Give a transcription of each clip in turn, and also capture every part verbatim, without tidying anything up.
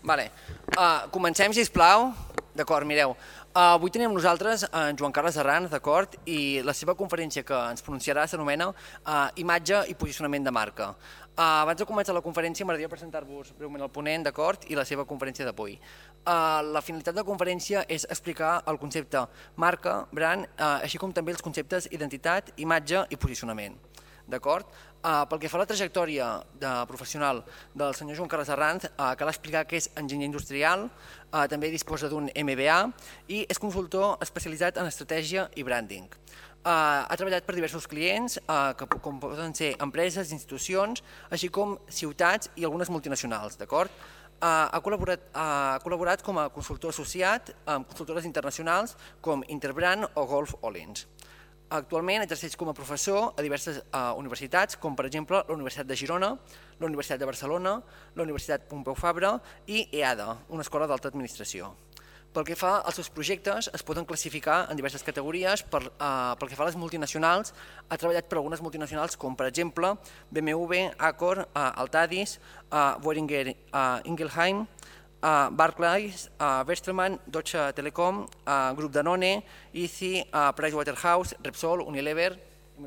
Vale. Uh, comencem, sisplau. D'acord, mireu. Uh, avui tenim nosaltres en Joan Carles Arranz, d'acord? I la seva conferència que ens pronunciarà s'anomena uh, Imatge i posicionament de marca. Uh, abans de començar la conferència m'agradaria presentar-vos breument el ponent, d'acord? I la seva conferència d'avui. Uh, la finalitat de la conferència és explicar el concepte marca, brand, uh, així com també els conceptes identitat, imatge i posicionament. D'acord? Uh, pel que fa a la trajectòria de professional del senyor Joan Carles Arranz, uh, cal explicar que és enginyer industrial, uh, també disposa d'un M B A i és consultor especialitzat en estratègia i branding. Uh, ha treballat per diversos clients, uh, que, com poden ser empreses, institucions, així com ciutats i algunes multinacionals. D'acord? Uh, ha, col·laborat, uh, ha col·laborat com a consultor associat amb consultores internacionals com Interbrand o Gulf Collins. Actualment exerceix com a professor a diverses uh, universitats, com per exemple la Universitat de Girona, la Universitat de Barcelona, la Universitat Pompeu Fabra i E A D A, una escola d'alta administració. Pel que fa als seus projectes, es poden classificar en diverses categories. Per, uh, pel que fa a les multinacionals, ha treballat per algunes multinacionals com per exemple B M W, Accor, uh, Altadis, uh, Boehringer uh, Ingelheim, Uh, Barclays, uh, Westermann, Deutsche Telekom, uh, Grup Danone, I C I, uh, Pricewaterhouse, Repsol, Unilever,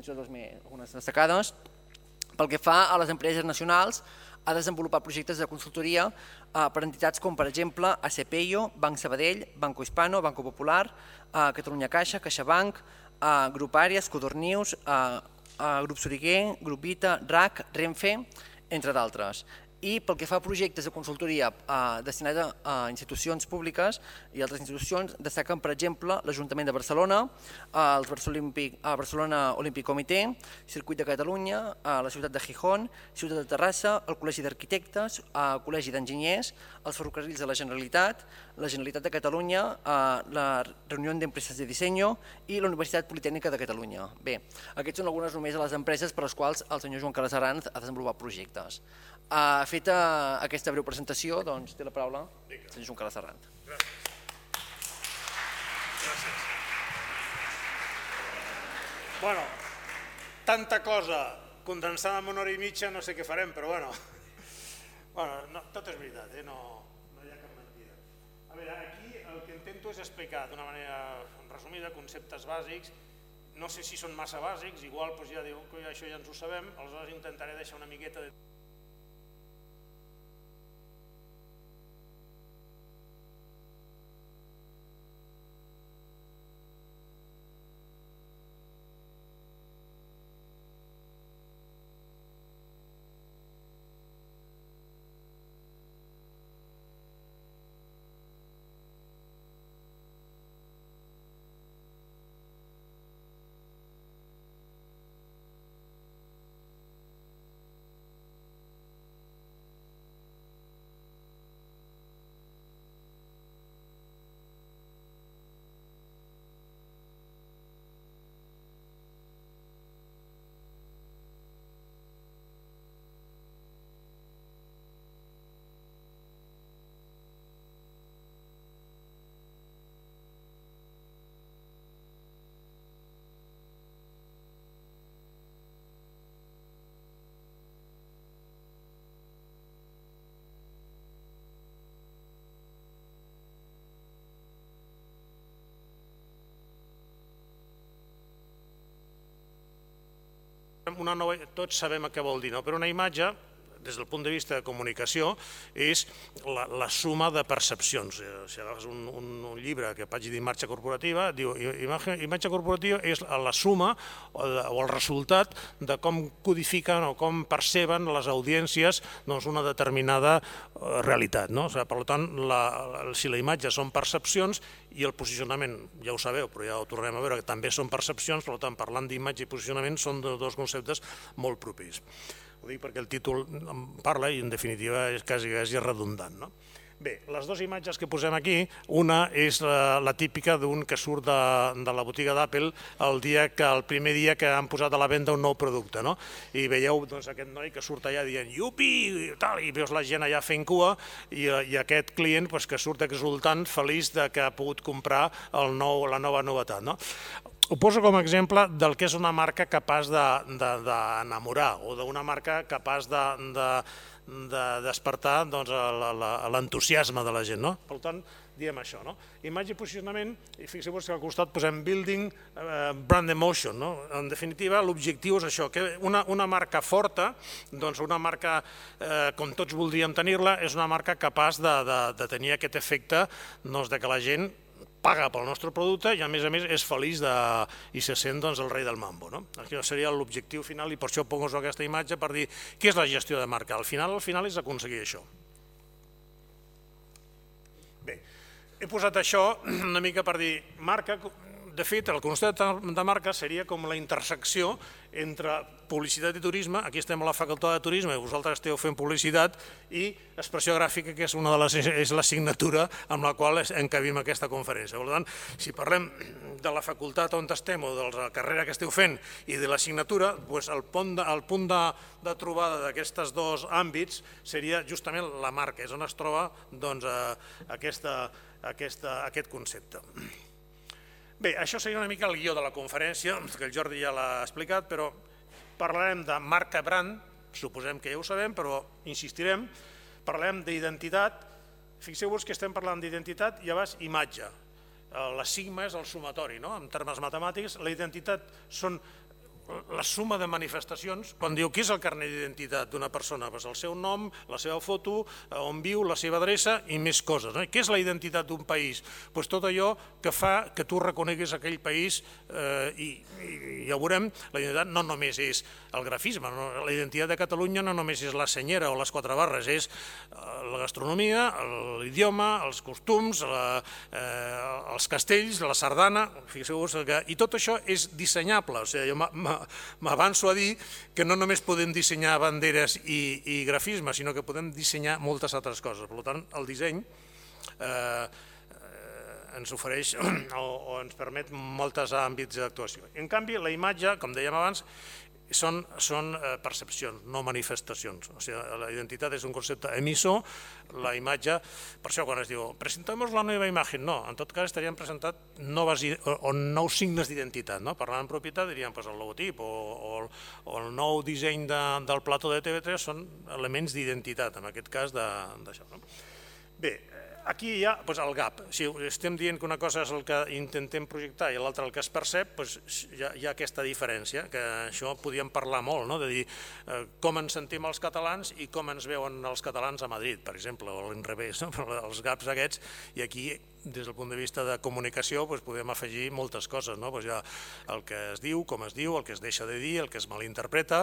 algunes destacades. Pel que fa a les empreses nacionals, ha desenvolupat projectes de consultoria uh, per entitats com per exemple A C P I O, Banc Sabadell, Banco Hispano, Banco Popular, uh, Catalunya Caixa, CaixaBank, uh, Grup Àrees, Codornius, uh, uh, Grup Soriguer, Grup Vita, R A C, Renfe, entre d'altres. I pel que fa a projectes de consultoria eh, destinats a, a institucions públiques i altres institucions, destaquen, per exemple, l'Ajuntament de Barcelona, eh, el Barcelona Olímpic Comitè, Circuit de Catalunya, eh, la ciutat de Gijón, Ciutat de Terrassa, el Col·legi d'Arquitectes, el Col·legi d'Enginyers, els Ferrocarrils de la Generalitat, la Generalitat de Catalunya, eh, la Reunió d'Empreses de Disseny i la Universitat Politècnica de Catalunya. Bé, aquests són algunes només de les empreses per les quals el senyor Joan Carles Arranz ha desenvolupat projectes. Uh, feta aquesta breu presentació, doncs té la paraula el senyor Joan Carles Arranz. Gràcies. Gràcies. Bueno, tanta cosa condensada en una hora i mitja, no sé què farem, però bueno, bueno no, tot és veritat, eh? no, no hi ha cap mentida. A veure, aquí el que intento és explicar d'una manera resumida conceptes bàsics. No sé si són massa bàsics, igual doncs ja diu que això ja ens ho sabem, aleshores intentaré deixar una miqueta de... Una nova, tots sabem què vol dir, no? Però una imatge, des del punt de vista de comunicació, és la, la suma de percepcions. Si agafes un, un, un llibre que pagi d'imatge corporativa, diu imatge, imatge corporativa és la suma o, de, o el resultat de com codifiquen o com perceben les audiències doncs, una determinada realitat. No? O sigui, per tant, la, si la imatge són percepcions i el posicionament, ja ho sabeu, però ja ho tornem a veure, que també són percepcions, per tant, parlant d'imatge i posicionament són dos conceptes molt propers. Ho dic perquè el títol en parla i en definitiva és quasi, quasi redundant. No? Bé, les dues imatges que posem aquí, una és la, la típica d'un que surt de, de la botiga d'Apple el, dia que, el primer dia que han posat a la venda un nou producte. No? I veieu doncs, aquest noi que surt allà dient iupi, i, tal, i veus la gent allà fent cua i, i aquest client pues, que surt exultant, feliç de que ha pogut comprar el nou, la nova novetat. No? Ho poso com a exemple del que és una marca capaç d'enamorar o d'una marca capaç de, de, de despertar l'entusiasme de la gent. Per tant, diem això. Imatge i posicionament, i fixeu-vos que al costat posem building, brand emotion. En definitiva, l'objectiu és això, que una marca forta, doncs una marca com tots voldríem tenir-la, és una marca capaç de tenir aquest efecte que la gent paga pel nostre producte i a més a més és feliç i se sent el rei del mambo. Això seria l'objectiu final i per això poso aquesta imatge per dir què és la gestió de marca. Al final, al final és aconseguir això. Bé, he posat això una mica per dir marca. De fet, el concepte de marca seria com la intersecció entre publicitat i turisme. Aquí estem a la facultat de turisme i vosaltres esteu fent publicitat, i expressió gràfica, que és una de les és l'assignatura amb la qual encabim aquesta conferència. Per tant, si parlem de la facultat on estem o de la carrera que esteu fent i de l'assignatura, el punt de trobada d'aquests dos àmbits seria justament la marca, és on es troba aquest concepte. Bé, això seria una mica el guió de la conferència, que el Jordi ja l'ha explicat, però parlarem de marca brand, suposem que ja ho sabem, però insistirem, parlarem d'identitat. Fixeu-vos que estem parlant d'identitat i abans imatge. La sigma és el sumatori, en termes matemàtics. La identitat són la suma de manifestacions. Quan diu què és el carnet d'identitat d'una persona, el seu nom, la seva foto, on viu, la seva adreça i més coses. Què és la identitat d'un país? Tot allò que fa que tu reconeguis aquell país, i ja ho veurem, la identitat no només és el grafisme, la identitat de Catalunya no només és la senyera o les quatre barres, és la gastronomia, l'idioma, els costums, els castells, la sardana, fixeu-vos que... I tot això és dissenyable, o sigui, m'avanço a dir que no només podem dissenyar banderes i grafisme, sinó que podem dissenyar moltes altres coses. Per tant, el disseny ens ofereix o ens permet molts àmbits d'actuació. En canvi, la imatge, com dèiem abans, són percepcions, no manifestacions. O sigui, la identitat és un concepte emissor, la imatge, per això quan es diu presentamos la nova imatge, no, en tot cas estaríem presentant nous signes d'identitat. Parlant en propietat diríem el logotip o el nou disseny del plató de T V tres són elements d'identitat, en aquest cas d'això. Bé, aquí hi ha el gap. Si estem dient que una cosa és el que intentem projectar i l'altra el que es percep, hi ha aquesta diferència, que això podíem parlar molt, de dir com ens sentim els catalans i com ens veuen els catalans a Madrid, per exemple, o a l'inrevés, els gaps aquests, i aquí des del punt de vista de comunicació podem afegir moltes coses. Hi ha el que es diu, com es diu, el que es deixa de dir, el que es malinterpreta,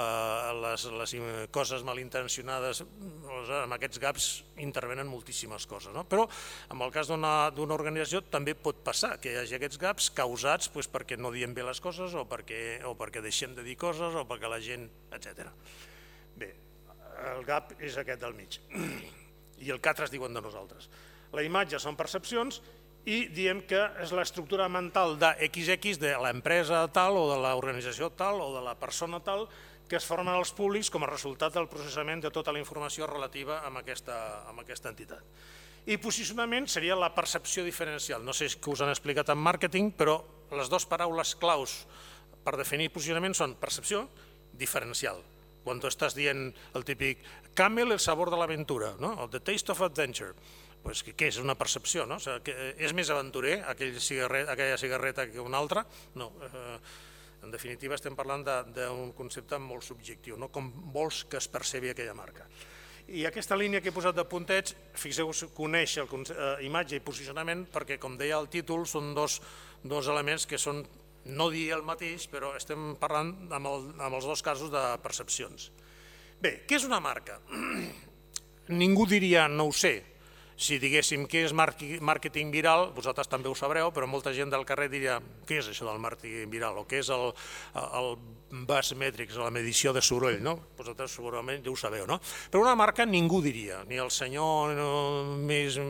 les coses malintencionades, amb aquests gaps intervenen moltíssimes coses. Però en el cas d'una organització també pot passar que hi hagi aquests gaps causats perquè no diem bé les coses o perquè deixem de dir coses o perquè la gent, etcètera. Bé, el gap és aquest del mig i el que altres diuen de nosaltres. La imatge són percepcions i diem que és l'estructura mental d'X X de l'empresa tal o de l'organització tal o de la persona tal que es formen els públics com a resultat del processament de tota la informació relativa a aquesta entitat. I posicionament seria la percepció diferencial. No sé si us han explicat en màrqueting, però les dues paraules claus per definir posicionament són percepció, diferencial. Quan tu estàs dient el típic Camel, el sabor de l'aventura, o The Taste of Adventure, què és una percepció? És més aventurer aquella cigarreta que una altra? No. En definitiva estem parlant d'un concepte molt subjectiu, com vols que es percebi aquella marca. I aquesta línia que he posat de puntets, fixeu-vos, coneix imatge i posicionament perquè, com deia el títol, són dos elements que són, no dir el mateix, però estem parlant amb els dos casos de percepcions. Bé, què és una marca? Ningú diria, no ho sé, si diguéssim què és màrqueting viral, vosaltres també ho sabreu, però molta gent del carrer diria què és això del màrqueting viral o què és el buzz metrics, la medició de soroll, vosaltres segurament ja ho sabeu, no? Però una marca ningú diria, ni el senyor més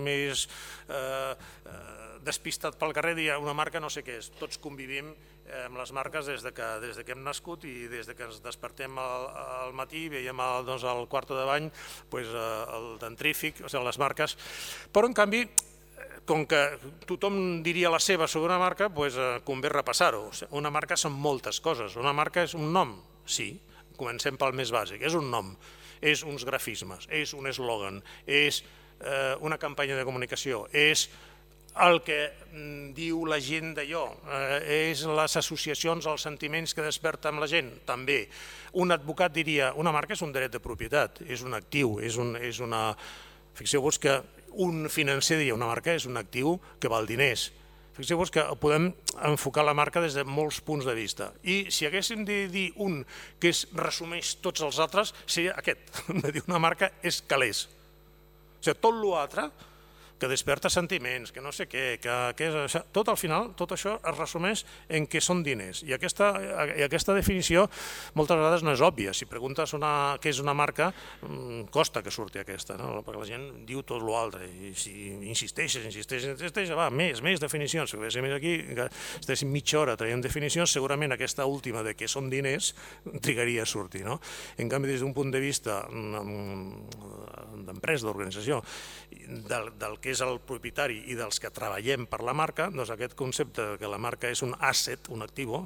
despistat pel carrer diria una marca no sé què és, tots convivim amb les marques des que hem nascut i des que ens despertem al matí i veiem al quarto de bany el dentrífic, les marques, però en canvi, com que tothom diria la seva sobre una marca, convé repassar-ho. Una marca són moltes coses, una marca és un nom, sí, comencem pel més bàsic, és un nom. és uns grafismes, és un eslògan, és una campanya de comunicació, és el que diu la gent d'allò, és les associacions, els sentiments que desperta amb la gent, també. Un advocat diria, una marca és un dret de propietat, és un actiu, és una... Fixeu-vos que un financer diria, una marca és un actiu que val diners. Fixeu-vos que podem enfocar la marca des de molts punts de vista. I si haguéssim de dir un que es resumeix tots els altres, seria aquest, de dir una marca és calés. O sigui, tot l'altre que desperta sentiments, que no sé què, que tot al final, tot això es resumeix en què són diners. I aquesta definició moltes vegades no és òbvia. Si preguntes què és una marca, costa que surti aquesta, perquè la gent diu tot l'altre. I si insisteixes, insisteixes, insisteixes, va, més, més definicions. Si haguéssim aquí, estéssim mitja hora traient definicions, segurament aquesta última de què són diners trigaria a sortir. En canvi, des d'un punt de vista d'empresa, d'organització, del que és el propietari i dels que treballem per la marca, doncs aquest concepte que la marca és un asset, un actiu,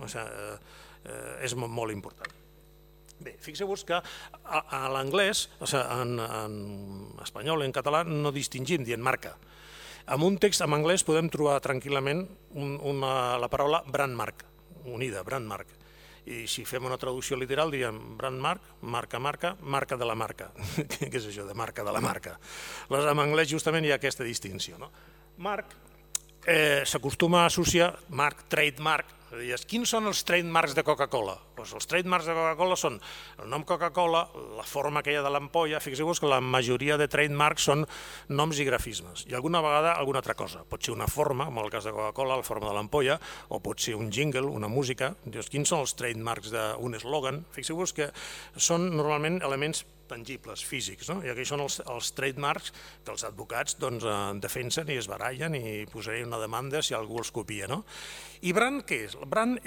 és molt important. Bé, fixeu-vos que a l'anglès, en espanyol i en català, no distingim dient marca. En un text en anglès podem trobar tranquil·lament la paraula brand mark, unida, brand mark. I si fem una traducció literal diríem brand mark, marca, marca, marca de la marca. Què és això de marca de la marca? En anglès justament hi ha aquesta distinció. Marc s'acostuma a associar, marc, trademark, quins són els trademarks de Coca-Cola? Els trademarks de Coca-Cola són el nom Coca-Cola, la forma aquella de l'ampolla, fixeu-vos que la majoria de trademarks són noms i grafismes, i alguna vegada alguna altra cosa. Pot ser una forma, en el cas de Coca-Cola, la forma de l'ampolla, o pot ser un jingle, una música. Quins són els trademarks d'un eslògan? Fixeu-vos que són normalment elements tangibles, físics, i aquí són els trademarks que els advocats defensen i es barallen i posaré una demanda si algú els copia. I brand què és? El brand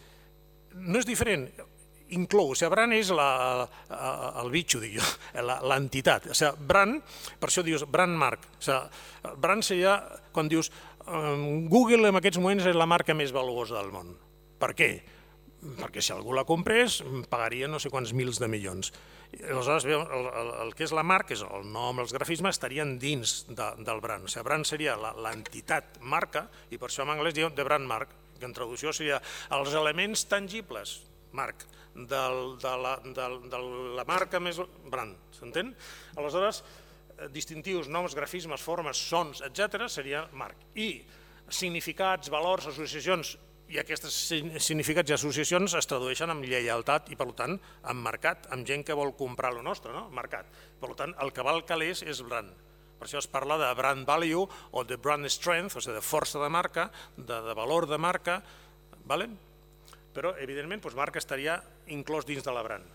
no és diferent, inclou, o sigui, brand és el bitxo, dic jo, l'entitat. O sigui, brand, per això dius brand mark. O sigui, brand seria quan dius Google en aquests moments és la marca més valuosa del món. Per què? Perquè si algú la comprés pagaria no sé quants mils de milions. Aleshores, el que és la marca, és el nom, els grafismes, estarien dins del brand. O sigui, brand seria l'entitat marca, i per això en anglès diuen the brand mark, que en traducció seria els elements tangibles, marc, de la marca més brand, s'entén? Aleshores, distintius, noms, grafismes, formes, sons, etcètera, seria marc. I significats, valors, associacions, i aquests significats i associacions es tradueixen amb lleialtat i, per tant, amb mercat, amb gent que vol comprar el nostre, no? Mercat. Per tant, el que val calés és brand. Per això es parla de brand value o de brand strength, o sigui, de força de marca, de valor de marca, però, evidentment, marca estaria inclòs dins de la brand.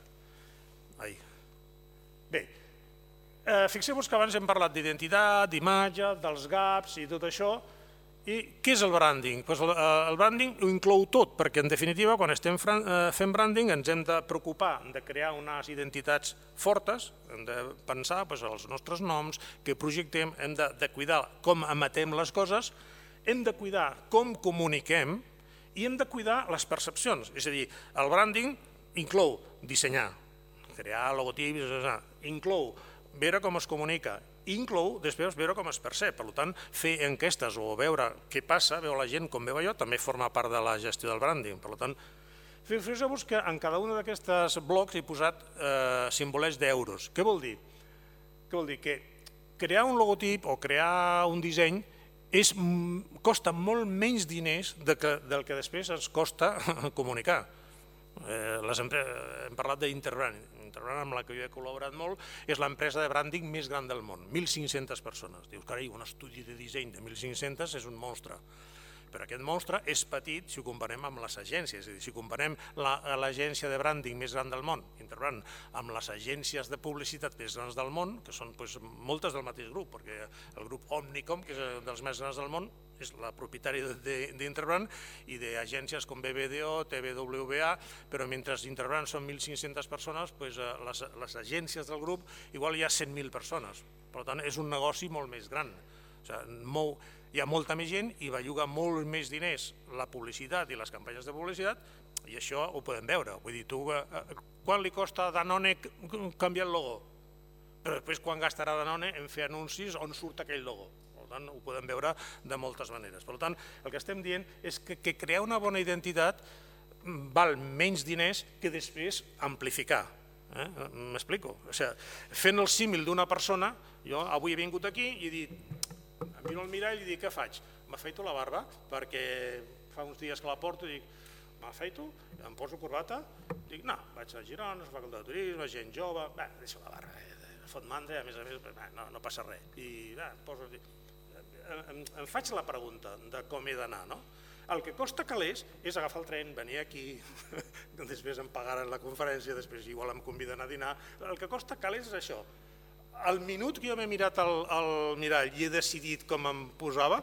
Bé, fixeu-vos que abans hem parlat d'identitat, d'imatge, dels gaps i tot això. I què és el branding? El branding ho inclou tot, perquè en definitiva quan estem fent branding ens hem de preocupar de crear unes identitats fortes, hem de pensar els nostres noms, què projectem, hem de cuidar com emetem les coses, hem de cuidar com comuniquem i hem de cuidar les percepcions. És a dir, el branding inclou dissenyar, crear logotips, inclou veure com es comunica, inclou després veure com es percep. Per tant, fer enquestes o veure què passa, veure la gent com veu allò, també forma part de la gestió del branding. Per tant, fixeu-vos que en cada un d'aquests blocs he posat simbolets d'euros. Què vol dir? Què vol dir? Que crear un logotip o crear un disseny costa molt menys diners del que després ens costa comunicar. Hem parlat d'Interbrand. Interbrand, amb la que jo he col·laborat molt, és l'empresa de branding més gran del món, mil cinc-centes persones. Dius, carai, un estudi de disseny de mil cinc-centes és un monstre. Però aquest monstre és petit si ho comparem amb les agències. És a dir, si comparem l'agència de branding més gran del món, Interbrand, amb les agències de publicitat més grans del món, que són moltes del mateix grup, perquè el grup Omnicom, que és un dels més grans del món, és la propietària d'Interbrand i d'agències com B B D O, T B W A, però mentre Interbrand són mil cinc-centes persones, les agències del grup igual hi ha cent mil persones. Per tant, és un negoci molt més gran. Hi ha molta més gent i belluga molt més diners la publicitat i les campanyes de publicitat, i això ho podem veure. Vull dir, tu, quan li costa a Danone canviar el logo? però després quan gastarà Danone en fer anuncis on surt aquell logo. Per tant, ho podem veure de moltes maneres. Per tant, el que estem dient és que, que crear una bona identitat val menys diners que després amplificar. Eh? M'explico? O sigui, fent el símil d'una persona, jo avui he vingut aquí i he dit, em miro al mirall i dic, què faig? M'afeito la barba perquè fa uns dies que la porto i dic, m'afeito, em poso corbata, dic, no, vaig a Girona, facultat de turisme, gent jove, bé, deixo la barba, fot mandra, a més a més, no, no passa res. I bé, em, poso, em, em faig la pregunta de com he d'anar, no? El que costa calés és agafar el tren, venir aquí, després em pagaran la conferència, després igual em conviden a dinar. El que costa calés és això. El minut que jo m'he mirat al, al mirall i he decidit com em posava,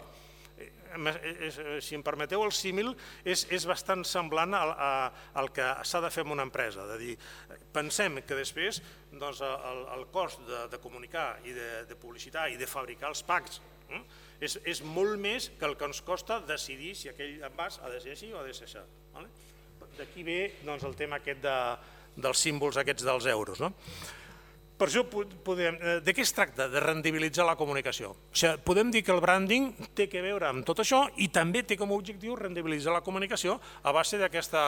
si em permeteu el símil, és, és bastant semblant al, al que s'ha de fer en una empresa. De dir, pensem que després doncs, el, el cost de, de comunicar i de, de publicitar i de fabricar els packs eh, és, és molt més que el que ens costa decidir si aquell envàs ha de ser així o ha de ser això. Vale? D'aquí ve doncs, el tema aquest de, dels símbols aquests dels euros. No? Per això, podem, de què es tracta? De rendibilitzar la comunicació. O sigui, podem dir que el branding té que veure amb tot això i també té com a objectiu rendibilitzar la comunicació a base d'aquesta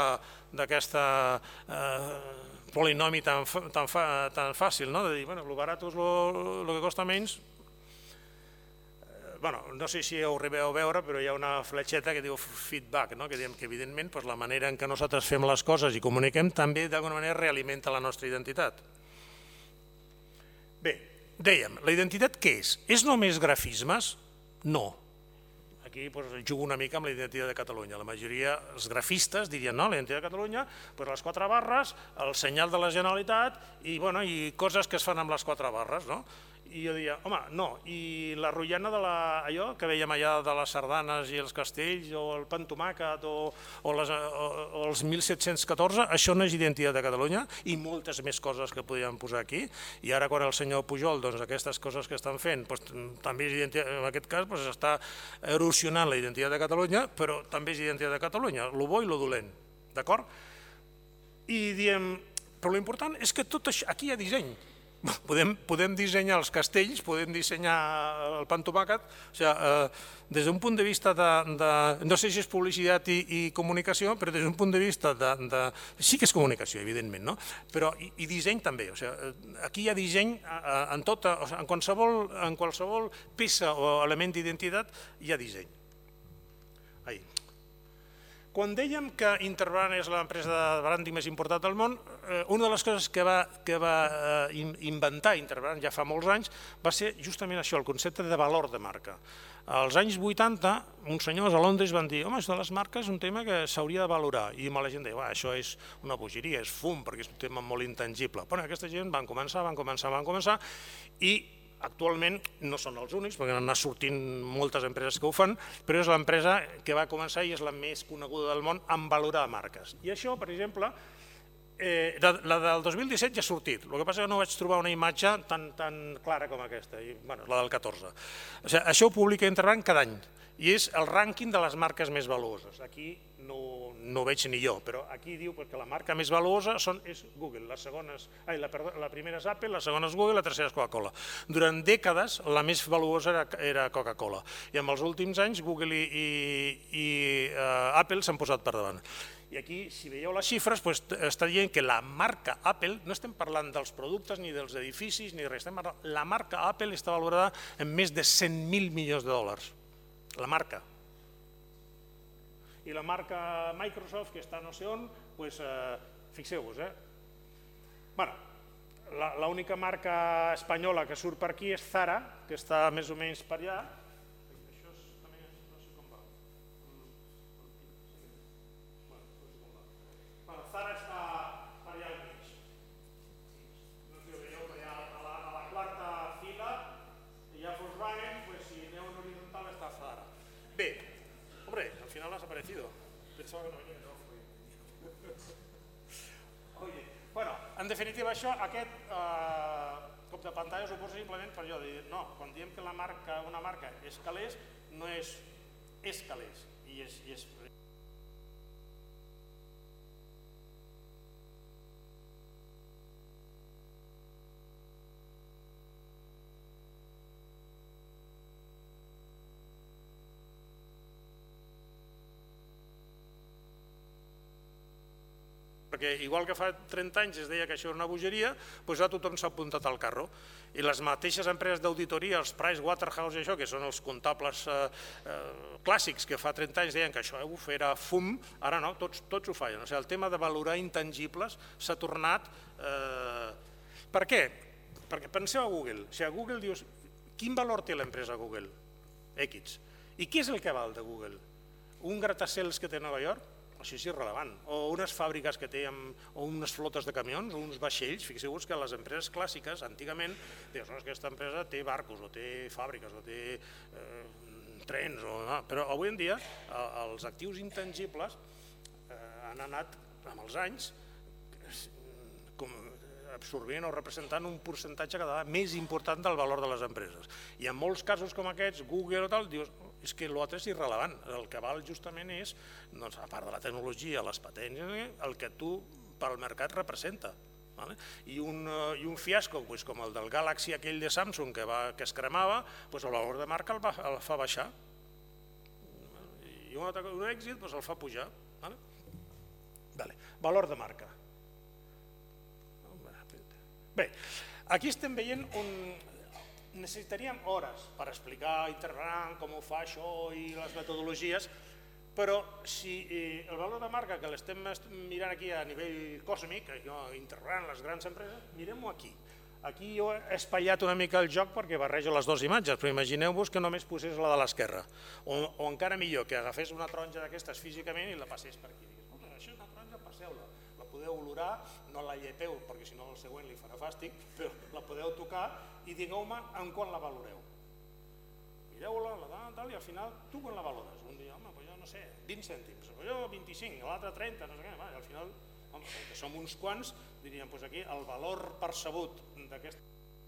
eh, polinomi tan, tan, tan fàcil, no? De dir, bueno, lo barato és lo que costa menys. Bueno, no sé si ho arribeu a veure, però hi ha una fletxeta que diu feedback, no? Que diem que evidentment pues, la manera en què nosaltres fem les coses i comuniquem també d'alguna manera realimenta la nostra identitat. Bé, dèiem, la identitat què és? És només grafismes? No. Aquí pues, jugo una mica amb la identitat de Catalunya. La majoria, els grafistes dirien, no, la identitat de Catalunya, pues, les quatre barres, el senyal de la Generalitat i, bueno, i coses que es fan amb les quatre barres, no? I jo deia, home, no, i la rotllana de la, allò que veiem allà de les sardanes i els castells, o el pa amb tomàquet, o, o, les, o, o els mil set-cents catorze, això no és identitat de Catalunya, i moltes més coses que podríem posar aquí. I ara quan el senyor Pujol, doncs aquestes coses que estan fent, doncs, també és identitat, en aquest cas doncs, està erosionant la identitat de Catalunya, però també és identitat de Catalunya, lo bo i lo dolent, d'acord? I diem, però l'important és que tot això, aquí hi ha disseny. Podem, podem dissenyar els castells, podem dissenyar el pa amb tomàquet, o sigui, eh, des d'un punt de vista de, de, no sé si és publicitat i, i comunicació, però des d'un punt de vista de, de, sí que és comunicació, evidentment, no? Però i, i disseny també, o sigui, aquí hi ha disseny en, tota, o sigui, en, qualsevol, en qualsevol peça o element d'identitat hi ha disseny. Ahí. Quan dèiem que Interbrand és l'empresa de branding més important del món, una de les coses que va, que va inventar Interbrand ja fa molts anys va ser justament això, el concepte de valor de marca. Als anys vuitanta, uns senyors a Londres van dir, home, això de les marques és un tema que s'hauria de valorar, i la gent deia, això és una bogeria, és fum, perquè és un tema molt intangible. Però aquesta gent van començar, van començar, van començar, i actualment no són els únics, perquè han anat sortint moltes empreses que ho fan, però és l'empresa que va començar i és la més coneguda del món en valorar marques. I això, per exemple, eh, la del dos mil disset ja ha sortit, el que passa és que no vaig trobar una imatge tan, tan clara com aquesta, i, bueno, la del catorze. O sigui, això ho publica Interbrand cada any, i és el rànquing de les marques més valuoses. Aquí no, no ho veig ni jo, però aquí diu que la marca més valuosa són, és Google, la, segona és, ai, la, perdó, la primera és Apple, la segona és Google, la tercera és Coca-Cola. Durant dècades la més valuosa era, era Coca-Cola, i en els últims anys Google i, i, i uh, Apple s'han posat per davant. I aquí, si veieu les xifres, doncs, està dient que la marca Apple, no estem parlant dels productes ni dels edificis, ni res, estem parlant, la marca Apple està valorada en més de cent mil milions de dòlars. La marca. I la marca Microsoft, que està no sé on, doncs, eh, fixeu-vos, eh? Bueno, l'única marca espanyola que surt per aquí és Zara, que està més o menys per allà. Això és, també, no sé com va. Bueno, Zara està per allà al mig. No sé si ho veieu, per allà a la, a la quarta fila, hi ha Volkswagen, doncs si aneu en horitzontal està Zara. Bé, hombre, al final has aparecido. Pensaba que no venía. Oye, bueno, en definitiva això, aquest eh, cop de pantalla us ho poso simplement per allò de dir, no, quan diem que la marca, una marca és calés, no és, és calés, i és, i és perquè igual que fa trenta anys es deia que això era una bogeria, doncs ja tothom s'ha apuntat al carro. I les mateixes empreses d'auditoria, els Pricewaterhouse i això, que són els comptables clàssics que fa trenta anys deien que això era fum, ara no, tots ho fallen. O sigui, el tema de valorar intangibles s'ha tornat... Per què? Perquè penseu a Google. Si a Google dius, quin valor té l'empresa Google? X. I què és el que val de Google? Un gratacels que té a Nova York? Això és irrellevant. O unes fàbriques que té, o unes flotes de camions, o uns vaixells. Fixeu-vos que les empreses clàssiques, antigament, dius, no, aquesta empresa té barcos, o té fàbriques, o té trens, però avui en dia els actius intangibles han anat, amb els anys, absorbint o representant un percentatge cada vegada més important del valor de les empreses. I en molts casos com aquests, Google o tal, dius, és que l'altre és irrellevant. El que val justament és, a part de la tecnologia, les patents, el que tu pel mercat representa. I un fiasco com el del Galaxy aquell de Samsung que es cremava, el valor de marca el fa baixar. I un èxit el fa pujar. Valor de marca. Bé, aquí estem veient un... Necessitaríem hores per explicar Interbrand, com ho fa això i les metodologies, però si el valor de marca que l'estem mirant aquí a nivell còsmic, Interbrand, les grans empreses, mirem-ho aquí. Aquí jo he espatllat una mica el joc perquè barrejo les dues imatges, però imagineu-vos que només posés la de l'esquerra, o encara millor, que agafés una taronja d'aquestes físicament i la passés per aquí. Això és una taronja, passeu-la. La podeu olorar, no la llepeu, perquè si no el següent li farà fàstic, però la podeu tocar i digueu-me en quan la valoreu. Mireu-la, i al final tu quan la valores? Un dia, home, jo no sé, vint cèntims, jo vint-i-cinc, l'altre trenta, no sé què, al final, que som uns quants, diríem, doncs aquí el valor percebut d'aquesta...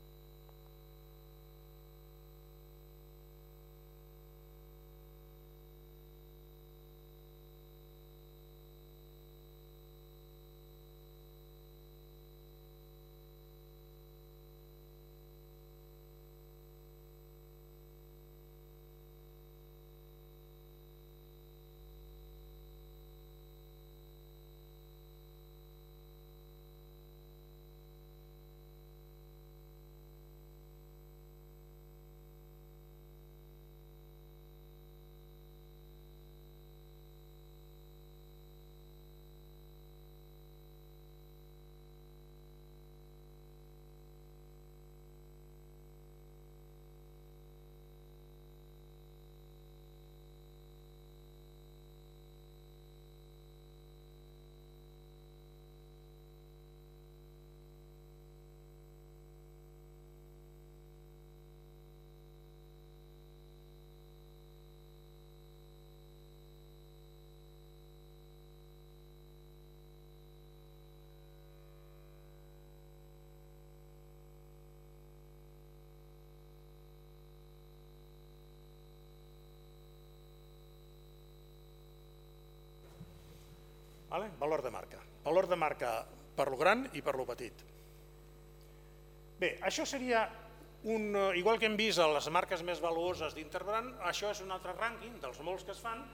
Valor de marca. Valor de marca per lo gran i per lo petit. Bé, això seria un... Igual que hem vist a les marques més valuoses d'Interbrand, això és un altre rànquing dels molts que es fan.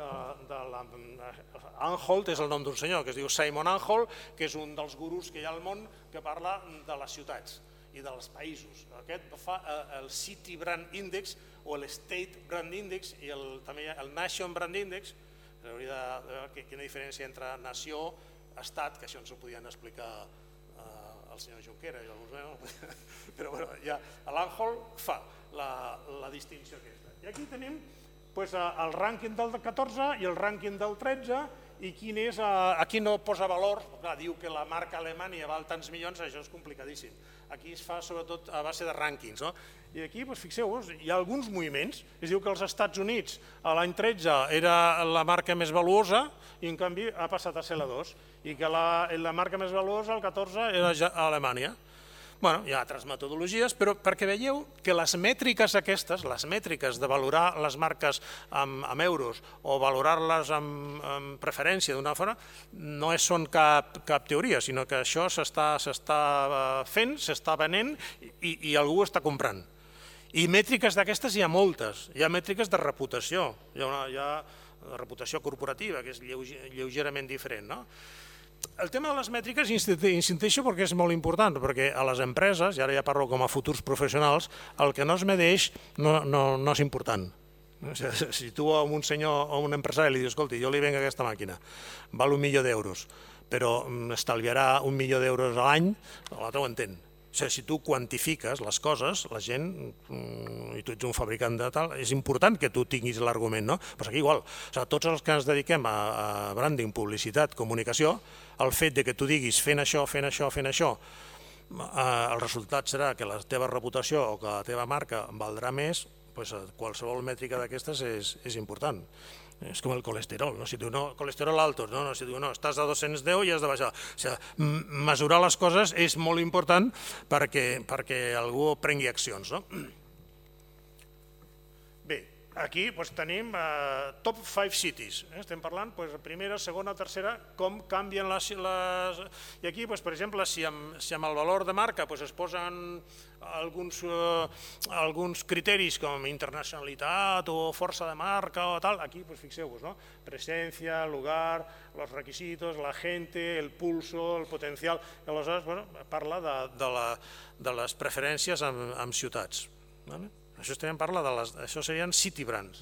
Anholt és el nom d'un senyor que es diu Simon Anholt, que és un dels gurus que hi ha al món que parla de les ciutats i dels països. Aquest fa el City Brand Index o l'State Brand Index i també el Nation Brand Index. Hauria de veure quina diferència entre nació, estat, que això ens ho podien explicar el senyor Junquera i alguns menys, però l'Anholt fa la distinció aquesta. I aquí tenim el rànquing del catorze i el rànquing del tretze i quin és, aquí no posa valor, diu que la marca Alemanya val tants milions, això és complicadíssim. Aquí es fa sobretot a base de rànquings. I aquí, fixeu-vos, hi ha alguns moviments. Es diu que als Estats Units l'any tretze era la marca més valuosa i en canvi ha passat a ser la dos. I que la marca més valuosa, el catorze, era a Alemanya. Hi ha altres metodologies, però perquè veieu que les mètriques aquestes, les mètriques de valorar les marques amb euros o valorar-les amb preferència d'una forma, no són cap teoria, sinó que això s'està fent, s'està venent i algú està comprant. I mètriques d'aquestes hi ha moltes, hi ha mètriques de reputació, hi ha de reputació corporativa, que és lleugerament diferent, no? el tema de les mètriques insisteixo perquè és molt important, perquè a les empreses, i ara ja parlo com a futurs professionals, el que no es medeix no, no, no és important. Si tu a un senyor o un empresari li dius, escolti, jo li venc aquesta màquina, val un milió d'euros, però estalviarà un milió d'euros a l'any, l'altre ho entén. O sigui, si tu quantifiques les coses, la gent, i tu ets un fabricant de tal, és important que tu tinguis l'argument, no? Però aquí igual, o sigui, tots els que ens dediquem a branding, publicitat, comunicació, el fet de que tu diguis fent això, fent això, fent això, el resultat serà que la teva reputació o que la teva marca valdrà més, qualsevol mètrica d'aquestes és important. És com el colesterol, si diu no, colesterol alto, si diu no, estàs a dos-cents deu i has de baixar. O sigui, mesurar les coses és molt important perquè algú prengui accions. Bé, aquí tenim top five cities, estem parlant primera, segona, tercera, com canvien les... I aquí, per exemple, si amb el valor de marca es posen alguns criteris com internacionalitat o força de marca o tal, aquí fixeu-vos, presència, lugar, los requisitos, la gente, el pulso, el potencial, aleshores parla de les preferències en ciutats. Això parla de les... això serien city brands.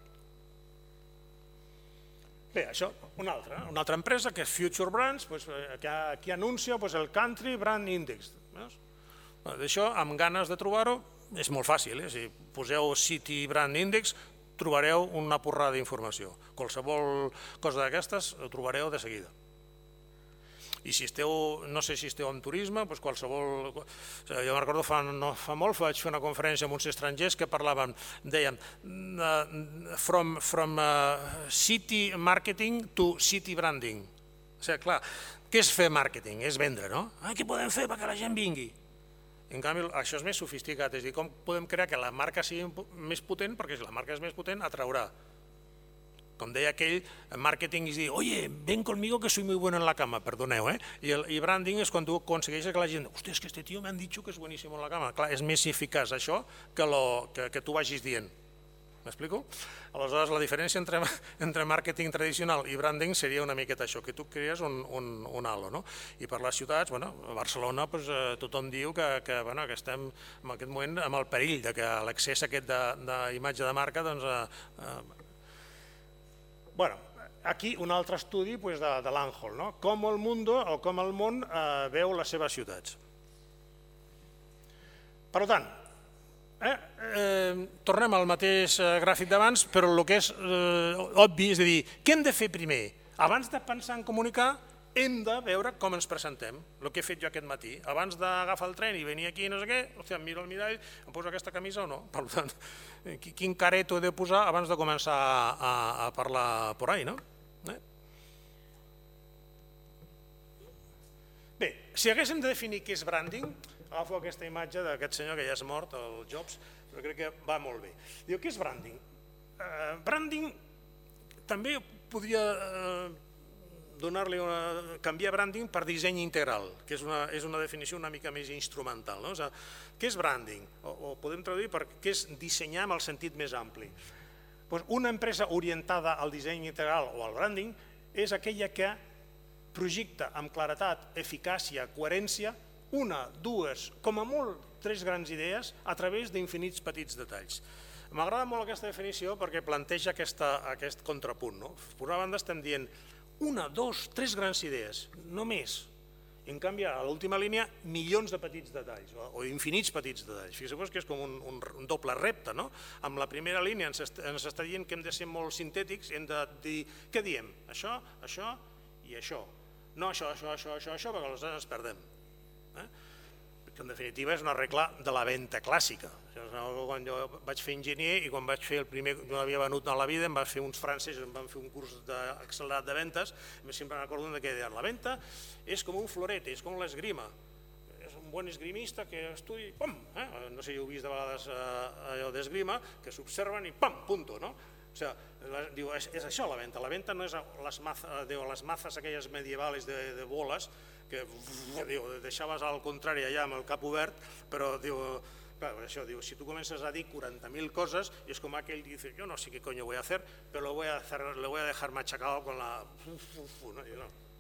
Bé, això, una altra, una altra empresa que és Future Brands, que anuncia el Country Brand Index. D'això, amb ganes de trobar-ho, és molt fàcil. Si poseu City Brand Index, trobareu una porrada d'informació. Qualsevol cosa d'aquestes ho trobareu de seguida. I si esteu, no sé si esteu en turisme, doncs qualsevol... Jo me'n recordo fa molt, vaig fer una conferència amb uns estrangers que parlaven, deien, from city marketing to city branding. O sigui, clar, què és fer màrqueting? És vendre, no? Què podem fer perquè la gent vingui? En canvi, això és més sofisticat, és a dir, com podem crear que la marca sigui més potent, perquè si la marca és més potent, atraurà. Com deia aquell, màrqueting és dir, oye, ven conmigo que soy muy bueno en la cama, perdoneu, eh? I branding és quan tu aconsegueixes que la gent, hòstia, és que este tio m'han dit que és buenísimo en la cama. Clar, és més eficaç això que tu vagis dient. M'explico? Aleshores, la diferència entre màrqueting tradicional i branding seria una miqueta això, que tu crees un halo, no? I per les ciutats, bueno, a Barcelona tothom diu que estem en aquest moment amb el perill que l'accés aquest d'imatge de marca, doncs... Bueno, aquí un altre estudi de l'Anhol, no? Com el Mundo o com el món veu les seves ciutats. Per tant, tornem al mateix gràfic d'abans, però el que és obvi és a dir, què hem de fer primer? Abans de pensar en comunicar, hem de veure com ens presentem, el que he fet jo aquest matí. Abans d'agafar el tren i venir aquí, no sé què, em miro al mirall, em poso aquesta camisa o no? Per tant, quin careto he de posar abans de començar a parlar por ahí, no? Bé, si haguéssim de definir què és branding, agafo aquesta imatge d'aquest senyor que ja és mort, el Jobs, però crec que va molt bé. Diu, què és branding? Branding també podria donar-li una... canviar branding per disseny integral, que és una definició una mica més instrumental. Què és branding? O podem traduir per què és dissenyar amb el sentit més ampli. Una empresa orientada al disseny integral o al branding és aquella que projecta amb claretat, eficàcia, coherència, una, dues, com a molt, tres grans idees a través d'infinits petits detalls. M'agrada molt aquesta definició perquè planteja aquest contrapunt. Per una banda estem dient una, dos, tres grans idees, no més. En canvi, a l'última línia, milions de petits detalls, o infinits petits detalls. Fixeu-vos que és com un doble repte, no? Amb la primera línia ens està dient que hem de ser molt sintètics, hem de dir, què diem? Això, això i això. No això, això, això, això, això, perquè aleshores ens perdem. Que en definitiva és una regla de la venda clàssica. Quan jo vaig fer enginyer i quan vaig fer el primer, no havia venut a la vida, em van fer uns francesos, em van fer un curs accelerat de ventes, i sempre recordo que deien, la venda és com un floret, és com l'esgrima. És un bon esgrimista que estudi, pum, no sé si heu vist de vegades allò d'esgrima, que s'observen i pam, punto, no? O sigui, és això la venda. La venda no és les mazes aquelles medievales de boles que deixaves al contrari allà amb el cap obert, però si tu comences a dir quaranta mil coses i és com aquell que dice, yo no sé qué coño voy a hacer, pero lo voy a dejar machacado con la...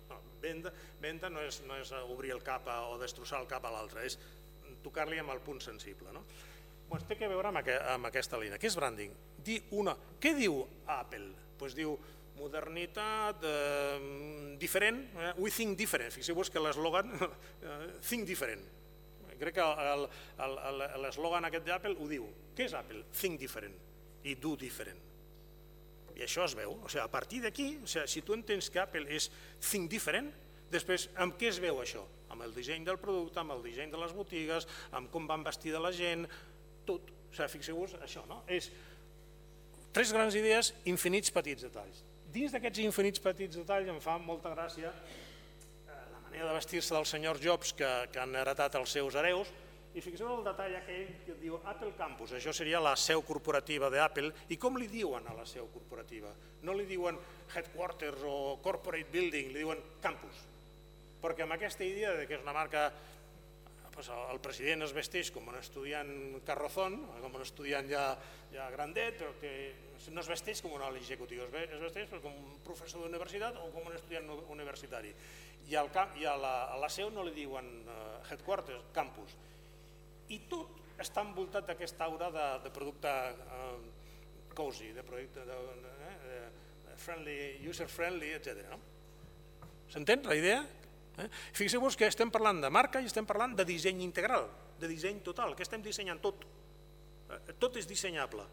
Venda no és obrir el cap o destrossar el cap a l'altre, és tocar-li amb el punt sensible. Té a veure amb aquesta línia. Què és branding? Què diu Apple? Doncs diu modernitat, diferent, we think different. Fixeu-vos que l'eslògan, think different. Crec que l'eslògan aquest d'Apple ho diu. Què és Apple? Think different i do different. I això es veu. A partir d'aquí, si tu entens que Apple és think different, després amb què es veu això? Amb el disseny del producte, amb el disseny de les botigues, amb com van vestida la gent, tot. Fixeu-vos això, no? És tres grans idees, infinits petits detalls. Dins d'aquests infinits petits detalls em fa molta gràcia la manera de vestir-se del senyor Jobs que han heretat els seus hereus. I fixeu el detall aquell que diu Apple Campus, això seria la seu corporativa d'Apple. I com li diuen a la seu corporativa? No li diuen headquarters o corporate building, li diuen campus. Perquè amb aquesta idea que és una marca, el president es vesteix com un estudiant carrozón, com un estudiant ja grandet, però que no es vesteix com un alt executiu, es vesteix com un professor d'universitat o com un estudiant universitari. I a la seu no li diuen headquarters, campus. I tot està envoltat d'aquesta aura de producte cozy, de producte user-friendly, etcètera. S'entén la idea? Fixeu-vos que estem parlant de marca i estem parlant de disseny integral, de disseny total, que estem dissenyant tot. Tot és dissenyable.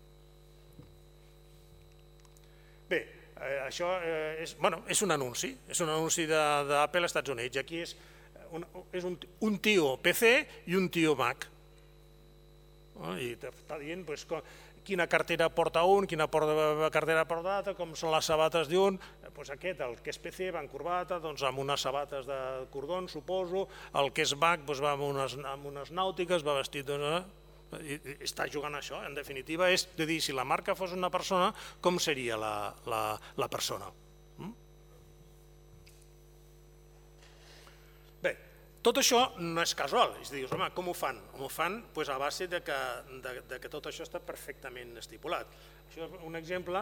Bé, això és un anunci, és un anunci d'Apple als Estats Units. Aquí és és un tio P C i un tio Mac. I està dient quina cartera porta un, quina cartera porta l'altre, com són les sabates d'un. Aquest, el que és P C, va en corbata, amb unes sabates de cordó, suposo. El que és Mac va amb unes nàutiques, va vestit... Està jugant això. En definitiva, és de dir, si la marca fos una persona, com seria la persona? Tot això no és casual, és a dir, home, com ho fan? Ho fan a base que tot això està perfectament estipulat. Això és un exemple,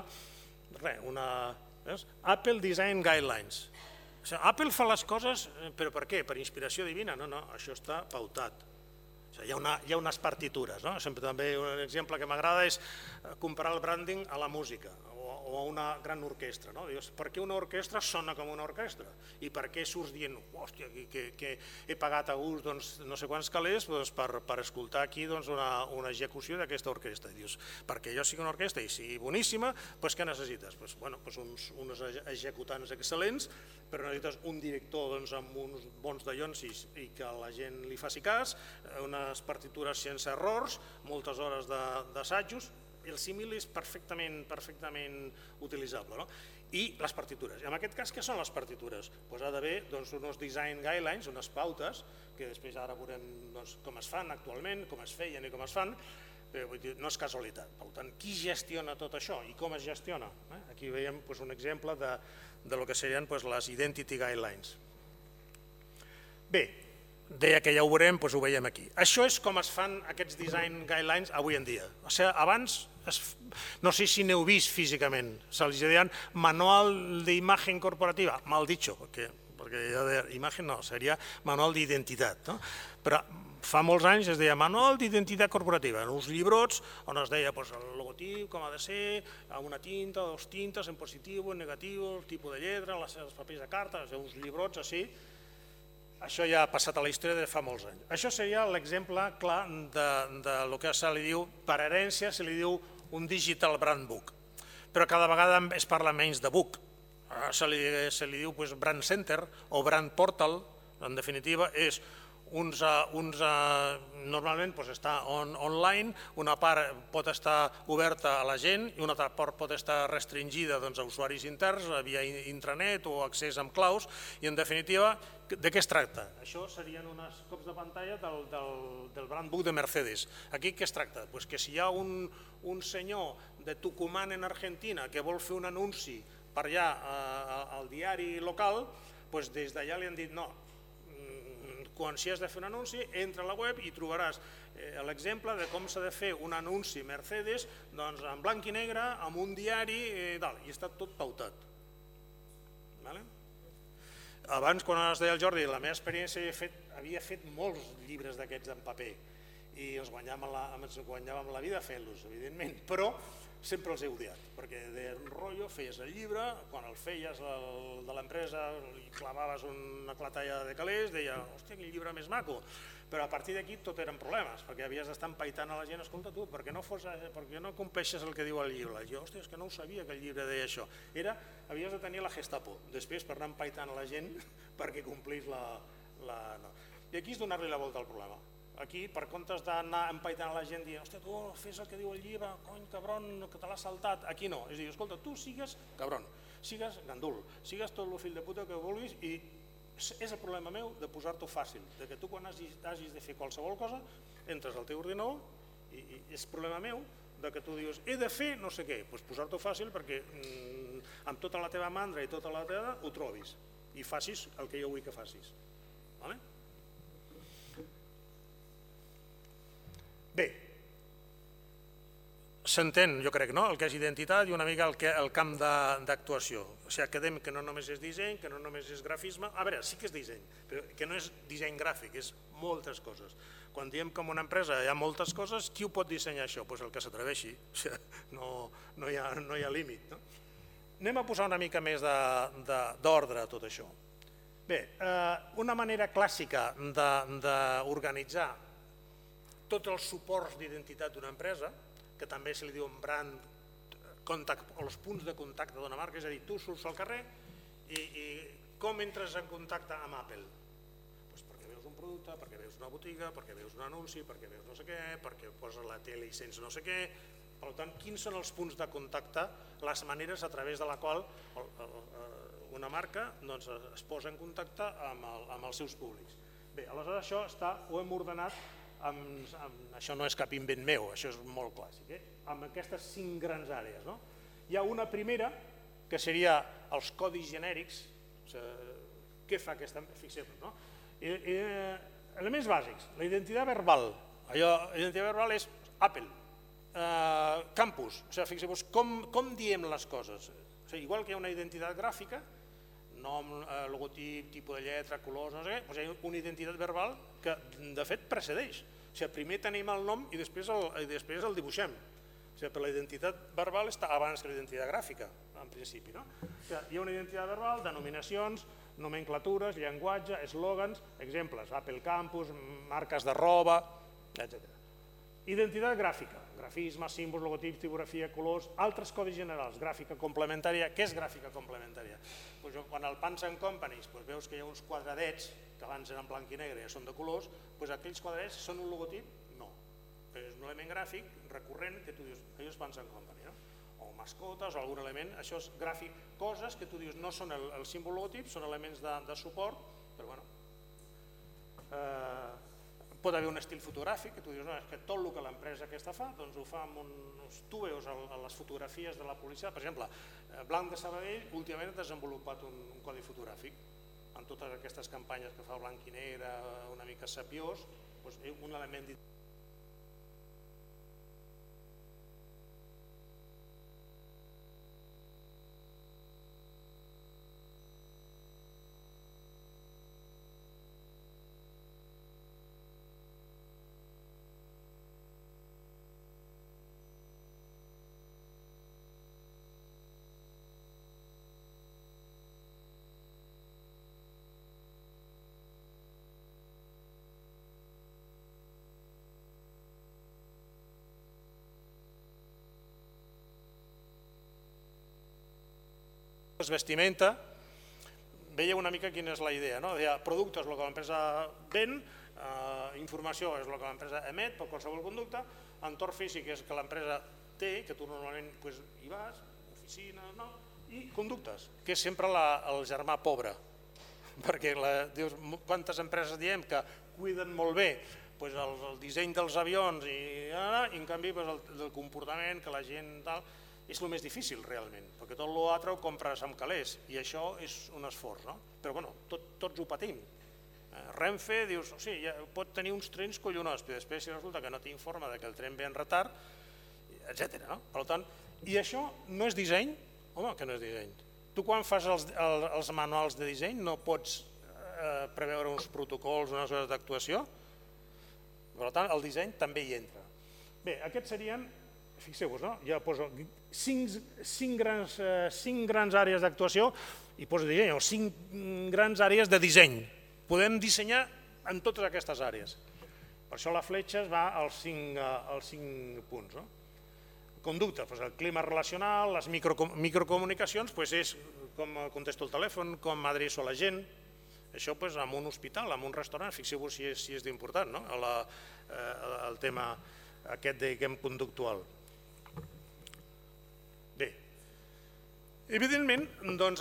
res, Apple Design Guidelines. Apple fa les coses, però per què? Per inspiració divina? No, no, això està pautat. Hi ha unes partitures. També un exemple que m'agrada és comparar el branding a la música o a una gran orquestra. Per què una orquestra sona com una orquestra? I per què surts dient, hòstia, que he pagat a gust no sé quants calés per escoltar aquí una execució d'aquesta orquestra? Dius, perquè jo sigui una orquestra i sigui boníssima, doncs què necessites? Uns executants excel·lents, però necessites un director amb uns bons dallonsis i que la gent li faci cas, unes partitures sense errors, moltes hores d'assajos. El símil és perfectament utilitzable. I les partitures. En aquest cas, què són les partitures? Ha d'haver uns design guidelines, unes pautes, que després ara veurem com es fan actualment, com es feien i com es fan, no és casualitat. Per tant, qui gestiona tot això i com es gestiona? Aquí veiem un exemple del que serien les identity guidelines. Bé, deia que ja ho veurem, doncs ho veiem aquí. Això és com es fan aquests design guidelines avui en dia. O sigui, abans, no sé si n'heu vist físicament, se'ls deien manual d'imatge corporativa, mal dicho, perquè imatge no, seria manual d'identitat. Però fa molts anys es deia manual d'identitat corporativa, en uns llibrots on es deia el logotip, com ha de ser, amb una tinta, dos tintes, en positiu, en negatiu, el tipus de lletra, els papers de carta, uns llibrots així. Això ja ha passat a la història de fa molts anys. Això seria l'exemple clar del que se li diu, per herència, se li diu un digital brand book. Però cada vegada es parla menys de book. Se li diu brand center o brand portal. En definitiva, és uns... Normalment està online, una part pot estar oberta a la gent i una altra part pot estar restringida a usuaris interns via intranet o accés amb claus i, en definitiva, de què es tracta? Això serien uns cops de pantalla del brand book de Mercedes. Aquí què es tracta? Que si hi ha un senyor de Tucumán en Argentina que vol fer un anunci per allà al diari local, des d'allà li han dit no, quan si has de fer un anunci, entra a la web i trobaràs l'exemple de com s'ha de fer un anunci Mercedes en blanc i negre, amb un diari, i està tot pautat. Abans, quan es deia el Jordi, la meva experiència havia fet molts llibres d'aquests en paper i ens guanyàvem la vida fent-los, evidentment, però sempre els he odiat, perquè deien un rotllo, feies el llibre, quan el feies de l'empresa li clavaves una clatalla de calés, deia, hòstia, quin llibre més maco, però a partir d'aquí tot eren problemes, perquè havies d'estar empaitant a la gent, escolta tu, per què no compleixes el que diu el llibre? Jo, hòstia, és que no ho sabia que el llibre deia això. Era, havies de tenir la Gestapo, després per anar empaitant a la gent perquè complís la... I aquí és donar-li la volta al problema. Aquí, per comptes d'anar empaitant a la gent dient, hòstia, tu fes el que diu el llibre, cony, cabron, que te l'has saltat, aquí no. És a dir, escolta, tu sigues cabron, sigues gandul, sigues tot el fill de puta que vulguis i és el problema meu de posar-t'ho fàcil, de que tu quan hagis de fer qualsevol cosa entres al teu ordinador i és problema meu de que tu dius, he de fer no sé què, doncs posar-t'ho fàcil perquè amb tota la teva mandra i tota la teva ho trobis i facis el que jo vull que facis. Bé, s'entén, jo crec, el que és identitat i una mica el camp d'actuació. O sigui, quedem que no només és disseny, que no només és grafisme. A veure, sí que és disseny, però que no és disseny gràfic, és moltes coses. Quan diem que en una empresa hi ha moltes coses, qui ho pot dissenyar això? Doncs el que s'atreveixi, no hi ha límit. Anem a posar una mica més d'ordre a tot això. Bé, una manera clàssica d'organitzar tots els suports d'identitat d'una empresa, que també se li diu un brand, o els punts de contacte d'una marca, és a dir, tu surts al carrer i com entres en contacte amb Apple? Perquè veus un producte, perquè veus una botiga, perquè veus un anunci, perquè veus no sé què, perquè poses la tele i sents no sé què. Per tant, quins són els punts de contacte, les maneres a través de la qual una marca es posa en contacte amb els seus públics? Bé, aleshores això ho hem ordenat, això no és cap invent meu, això és molt clàssic, amb aquestes cinc grans àrees. Hi ha una primera, que seria els codis genèrics, què fa aquesta... Fixeu-vos, elements bàsics, la identitat verbal, la identitat verbal és Apple, campus, fixeu-vos com diem les coses, igual que hi ha una identitat gràfica, nom, logotip, tipus de lletra, colors, no sé què, doncs hi ha una identitat verbal que de fet precedeix. O sigui, primer tenim el nom i després el dibuixem. O sigui, la identitat verbal està abans que la identitat gràfica, en principi. Hi ha una identitat verbal, denominacions, nomenclatures, llenguatge, eslògans, exemples, Apple Campus, marques de roba, etcètera. Identitat gràfica, grafisme, símbols, logotips, tipografia, colors, altres codis generals, gràfica complementària. Què és gràfica complementària? Quan el Pans and Company veus que hi ha uns quadradets, que abans eren blanc i negre i ja són de colors, doncs aquells quadradets són un logotip? No. És un element gràfic recurrent que tu dius, això és Pans and Company, o mascotes o algun element, això és gràfic, coses que tu dius no són el símbol logotip, són elements de suport, però bueno... Pot haver un estil fotogràfic, que tu dius, no, és que tot el que l'empresa aquesta fa, doncs ho fa amb uns... Tu veus a les fotografies de la publicitat, per exemple, Blanc de Sabadell últimament ha desenvolupat un codi fotogràfic, amb totes aquestes campanyes que fa blanc i negre, una mica sapiós, un element d'identitat. Vestimenta, veieu una mica quina és la idea. Producte és el que l'empresa ven, informació és el que l'empresa emet per qualsevol conducta, entorn físic és que l'empresa té, que tu normalment hi vas, oficina, i conductes, que és sempre el germà pobre. Perquè quantes empreses diem que cuiden molt bé el disseny dels avions i en canvi el comportament que la gent tal... és el més difícil realment, perquè tot l'altre ho compres amb calés i això és un esforç, no? Però bueno, tots ho patim. Renfe, dius, o sigui, pot tenir uns trens collonós, però després resulta que no té informe que el tren ve en retard, etcètera. Per tant, i això no és disseny? Home, que no és disseny. tu quan fas els manuals de disseny no pots preveure uns protocols, unes hores d'actuació? Per tant, el disseny també hi entra. Bé, aquests serien, fixeu-vos, ja poso cinc grans àrees d'actuació i poso disseny, o cinc grans àrees de disseny. Podem dissenyar en totes aquestes àrees. Per això la fletxa es va als cinc punts. Conducta, el clima relacional, les microcomunicacions, és com contesto el telèfon, com adreço a la gent. Això en un hospital, en un restaurant, fixeu-vos si és d'important, el tema aquest diguem conductual. Bé, evidentment, doncs,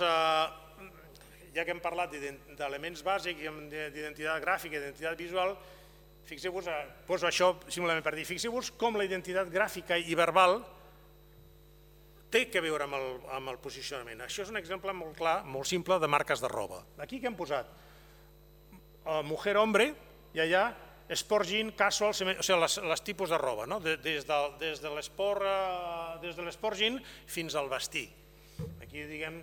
ja que hem parlat d'elements bàsics, d'identitat gràfica, d'identitat visual, fixeu-vos, poso això simplement per dir, fixeu-vos com la identitat gràfica i verbal té a veure amb el posicionament. Això és un exemple molt clar, molt simple, de marques de roba. Aquí què hem posat? Mujer, hombre, i allà sport, jean, casual, o sigui, els tipus de roba, des de l'esport jean fins al vestir. Aquí, diguem,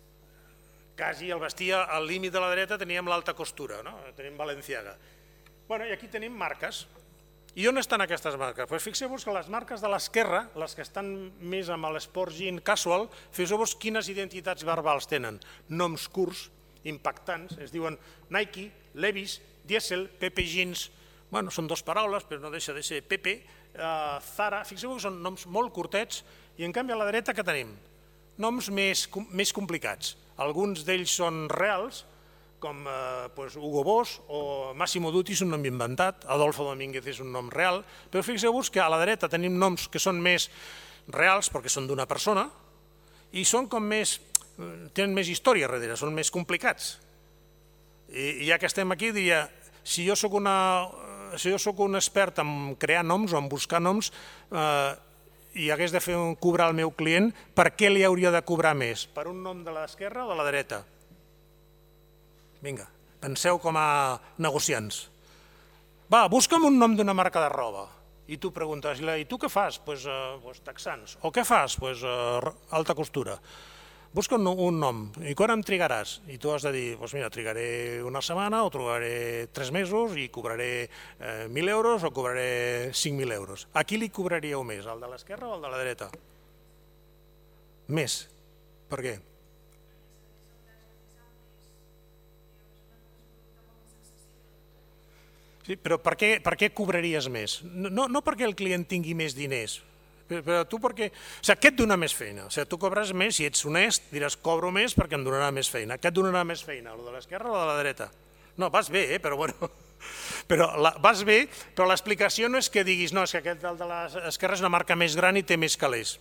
quasi el vestir al límit de la dreta teníem l'alta costura, tenim Balenciaga. I aquí tenim marques. I on estan aquestes marques? Fixeu-vos que les marques de l'esquerra, les que estan més amb l'esport jean casual, fixeu-vos quines identitats verbals tenen. Noms curts, impactants, es diuen Nike, Levi's, Diesel, Pepe Jeans, bueno, són dues paraules, però no deixa de ser Pepe, Zara, fixeu-vos que són noms molt curtets, i en canvi a la dreta què tenim? Noms més complicats. Alguns d'ells són reals, com Hugo Boss o Massimo Dutti és un nom inventat, Adolfo Domínguez és un nom real, però fixeu-vos que a la dreta tenim noms que són més reals perquè són d'una persona i són com més, tenen més història darrere, són més complicats. I ja que estem aquí, diria, si jo soc un expert en crear noms o en buscar noms i hagués de fer cobrar al meu client, per què li hauria de cobrar més? Per un nom de l'esquerra o de la dreta? Vinga, penseu com a negociants. Va, busca'm un nom d'una marca de roba. I tu preguntes, i tu què fas? Doncs texans. O què fas? Doncs alta costura. Busca'm un nom. I quan em trigaràs? I tu has de dir, doncs mira, trigaré una setmana o trigaré tres mesos i cobraré mil euros o cobraré cinc mil euros. A qui li cobraríeu més? Al de l'esquerra o al de la dreta? Més. Per què? Però per què cobraries més? No perquè el client tingui més diners, però tu perquè... O sigui, què et dona més feina? O sigui, tu cobres més, si ets honest, diràs cobro més perquè em donarà més feina. Què et donarà més feina, el de l'esquerra o de la dreta? No, vas bé, però bueno... Vas bé, però l'explicació no és que diguis no, és que aquest de l'esquerra és una marca més gran i té més calés.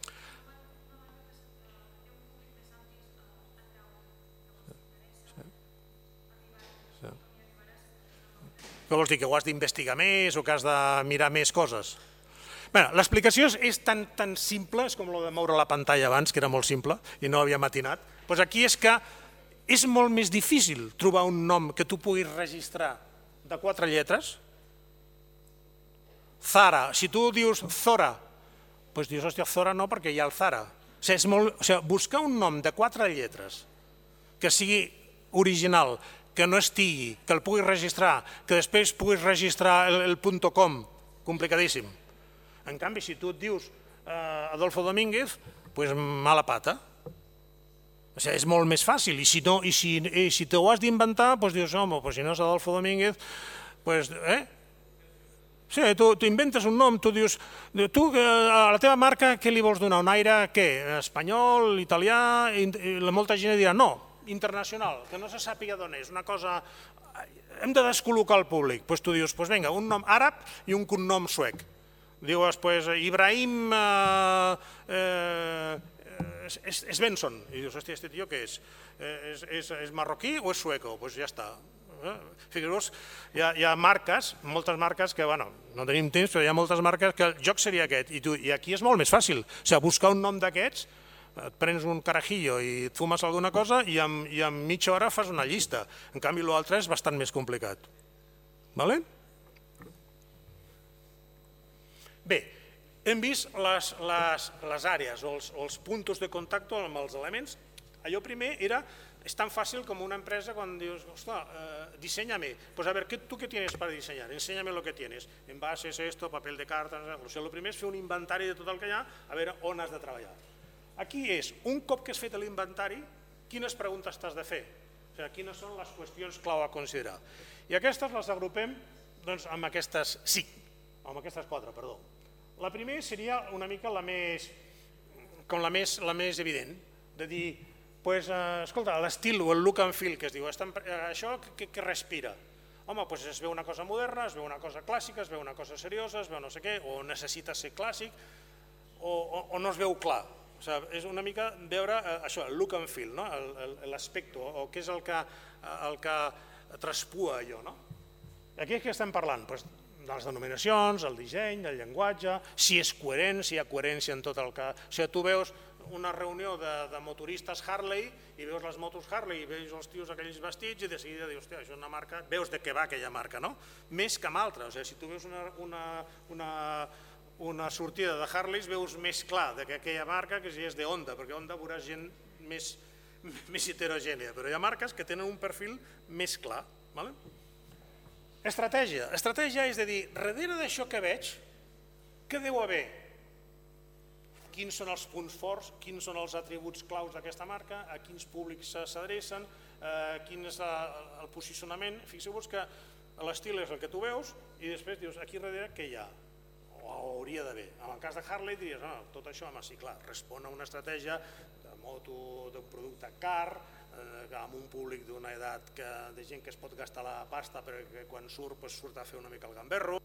Què vols dir, que ho has d'investigar més o que has de mirar més coses? L'explicació és tan simple, és com el de moure la pantalla abans, que era molt simple i no havia matinat. Aquí és que és molt més difícil trobar un nom que tu puguis registrar de quatre lletres. Zara, si tu dius Zora, doncs dius, hòstia, Zora no, perquè hi ha el Zara. O sigui, buscar un nom de quatre lletres que sigui original, que no estigui, que el puguis registrar, que després puguis registrar el .com, complicadíssim. En canvi, si tu et dius Adolfo Domínguez, doncs mala pata. O sigui, és molt més fàcil, i si t'ho has d'inventar, doncs dius, home, si no és Adolfo Domínguez, doncs, eh? Sí, tu inventes un nom, tu dius, tu a la teva marca què li vols donar? Un aire, què? Espanyol, italià, i molta gent dirà, no, internacional, que no se sàpiga d'on és, una cosa... Hem de descol·locar el públic. Doncs tu dius, doncs vinga, un nom àrab i un cognom suec. Dius, doncs, Ibrahim Svensson. I dius, hòstia, aquest tio què és? És marroquí o és sueco? Doncs ja està. Fixeu-vos, hi ha marques, moltes marques que, bueno, no tenim temps, però hi ha moltes marques que el joc seria aquest. I aquí és molt més fàcil. O sigui, buscar un nom d'aquests, et prens un carajillo i et fumes alguna cosa i en mitja hora fas una llista. En canvi, l'altre és bastant més complicat. Bé, hem vist les àrees o els punts de contacte amb els elements. Allò primer era, és tan fàcil com una empresa quan dius, ostres, diseñame, pues a ver, ¿tú qué tienes para diseñar? Enséñame lo que tienes, envases, esto, papel de carta, o sigui, el primer és fer un inventari de tot el que hi ha, a veure on has de treballar. Aquí és, un cop que has fet l'inventari, quines preguntes t'has de fer? O sigui, quines són les qüestions clau a considerar? I aquestes les agrupem amb aquestes cinc, amb aquestes quatre, perdó. La primera seria una mica la més, com la més evident, de dir, pues, escolta, l'estil o el look and feel que es diu, això què respira? Home, doncs es veu una cosa moderna, es veu una cosa clàssica, es veu una cosa seriosa, es veu no sé què, o necessita ser clàssic, o no es veu clar. O sigui, és una mica veure això, el look and feel, l'aspecte, o què és el que traspua allò. Aquí què estem parlant? Doncs de les denominacions, el disseny, el llenguatge, si és coherent, si hi ha coherència en tot el que... O sigui, tu veus una reunió de motoristes Harley i veus les motos Harley i veus els tios aquells vestits i de seguida dius, hòstia, això és una marca... Veus de què va aquella marca, no? Més que amb altra. O sigui, si tu veus una sortida de Harleys veus més clar que aquella marca que si és de Honda, perquè Honda veuràs gent més heterogènia, però hi ha marques que tenen un perfil més clar. Estratègia. Estratègia és de dir, darrere d'això que veig, què deu haver? Quins són els punts forts, quins són els atributs claus d'aquesta marca, a quins públics s'adrecen, quin és el posicionament. Fixeu-vos que l'estil és el que tu veus i després dius, aquí darrere què hi ha? O hauria d'haver. En el cas de Harley diries, no, tot això, home, sí, clar, respon a una estratègia de moto, d'un producte car, amb un públic d'una edat de gent que es pot gastar la pasta perquè quan surt surt a fer una mica el gamberro.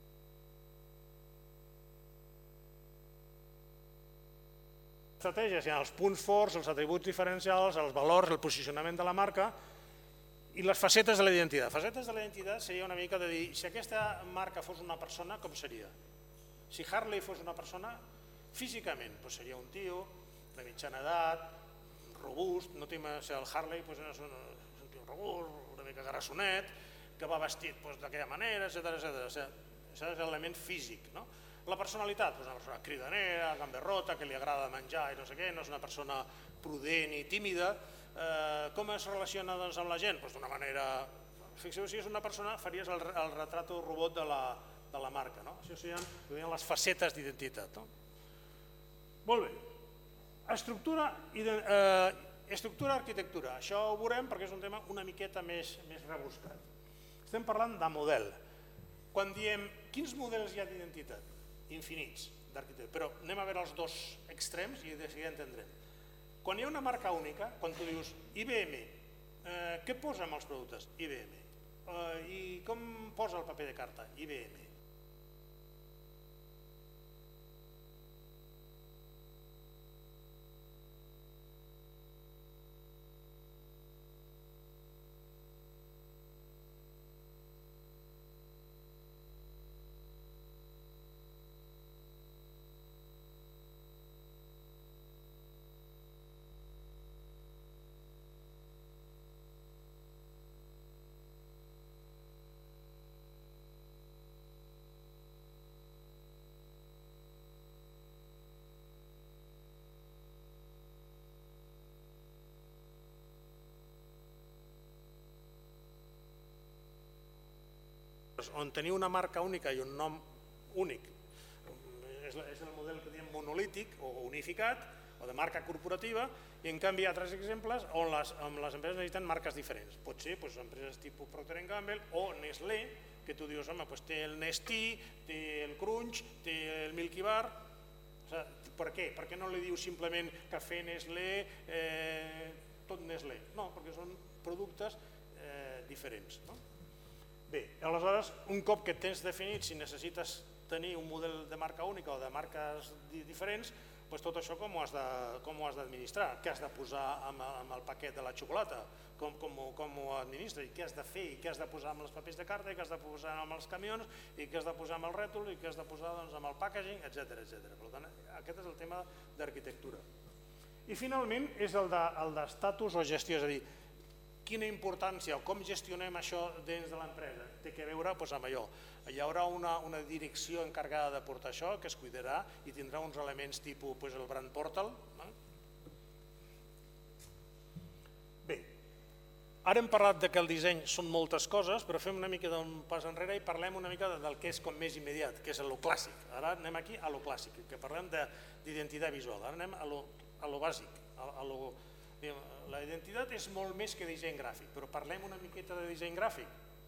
Estratègies, els punts forts, els atributs diferencials, els valors, el posicionament de la marca i les facetes de la identitat. Facetes de la identitat seria una mica de dir, si aquesta marca fos una persona, com seria? Si Harley fos una persona, físicament, seria un tio de mitjana edat, robust, no tinc... el Harley és un tio robust, una mica garassonet, que va vestit d'aquella manera, etcètera, etcètera. Això és l'element físic, no? La personalitat, una persona cridanera, gamberrota, que li agrada menjar i no sé què, no és una persona prudent i tímida. Com es relaciona amb la gent? D'una manera... Fixeu, si és una persona, faries el retrato robot de la marca. Això serien les facetes d'identitat. Molt bé. Estructura i arquitectura. Això ho veurem perquè és un tema una miqueta més rebuscat. Estem parlant de model. Quan diem quins models hi ha d'identitat? Infinits d'arquitectura, però anem a veure els dos extrems i de seguida entendrem. Quan hi ha una marca única, quan tu dius I B M, què posa amb els productes? I B M. I com posa el paper de carta? I B M. On teniu una marca única i un nom únic. És el model que diem monolític o unificat o de marca corporativa i en canvi hi ha altres exemples on les empreses necessiten marques diferents. Pot ser empreses tipus Procter and Gamble o Nestlé, que tu dius, home, té el Nestí, té el Crunch, té el Milky Bar. Per què? Per què no li dius simplement cafè Nestlé, tot Nestlé? No, perquè són productes diferents. Bé, aleshores, un cop que tens definit si necessites tenir un model de marca única o de marques diferents, tot això com ho has d'administrar? Què has de posar amb el paquet de la xocolata? Com ho administres? I què has de fer? I què has de posar amb els papers de carta? I què has de posar amb els camions? I què has de posar amb el rètol? I què has de posar amb el packaging? Etcètera. Per tant, aquest és el tema d'arquitectura. I finalment és el d'estatus o gestió, és a dir, quina importància o com gestionem això dins de l'empresa? Té a veure amb allò. Hi haurà una direcció encarregada de portar això que es cuidarà i tindrà uns elements tipus el brand portal. Ara hem parlat que el disseny són moltes coses, però fem una mica d'un pas enrere i parlem una mica del que és com més immediat, que és el clàssic. Ara anem aquí a lo clàssic, que parlem d'identitat visual. Ara anem a lo bàsic. La identitat és molt més que disseny gràfic, però parlem una miqueta de disseny gràfic.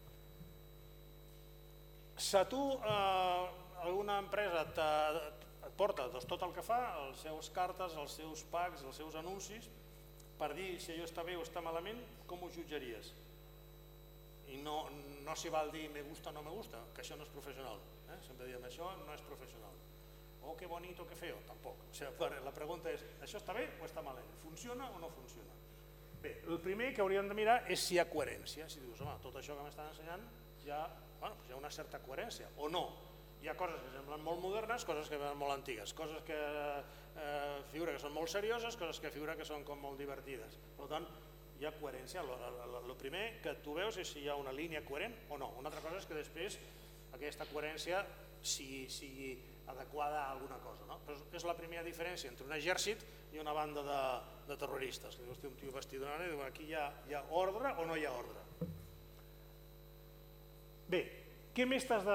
Si tu, alguna empresa et porta tot el que fa, les seves cartes, els seus packs, els seus anuncis, per dir si allò està bé o està malament, com ho jutjaries? I no s'hi val dir me gusta o no me gusta, que això no és professional. Sempre diem això no és professional. Oh, que bonito, que feo, tampoc. La pregunta és, això està bé o està malament? Funciona o no funciona? Bé, el primer que hauríem de mirar és si hi ha coherència. Si dius, home, tot això que m'estan ensenyant hi ha una certa coherència o no. Hi ha coses que semblen molt modernes, coses que semblen molt antigues, coses que figura que són molt serioses, coses que figura que són com molt divertides. Per tant, hi ha coherència. El primer que tu veus és si hi ha una línia coherent o no. Una altra cosa és que després aquesta coherència sigui adequada a alguna cosa. Però és la primera diferència entre un exèrcit i una banda de terroristes. Un tio vestit d'una manera i diu, aquí hi ha ordre o no hi ha ordre. Bé, què més has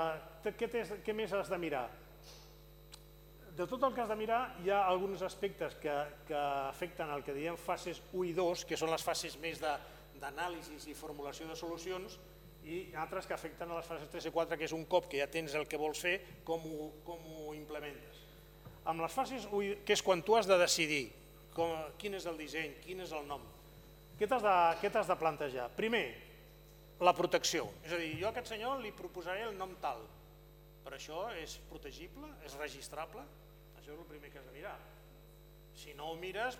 de mirar? De tot el que has de mirar hi ha alguns aspectes que afecten el que diem fases u i dos, que són les fases més d'anàlisi i formulació de solucions, i altres que afecten a les fases tres i quatre, que és un cop que ja tens el que vols fer, com ho implementes. Amb les fases u, que és quan tu has de decidir quin és el disseny, quin és el nom, què t'has de plantejar? Primer, la protecció. És a dir, jo a aquest senyor li proposaré el nom tal, però això és protegible, és registrable? Això és el primer que has de mirar. Si no ho mires,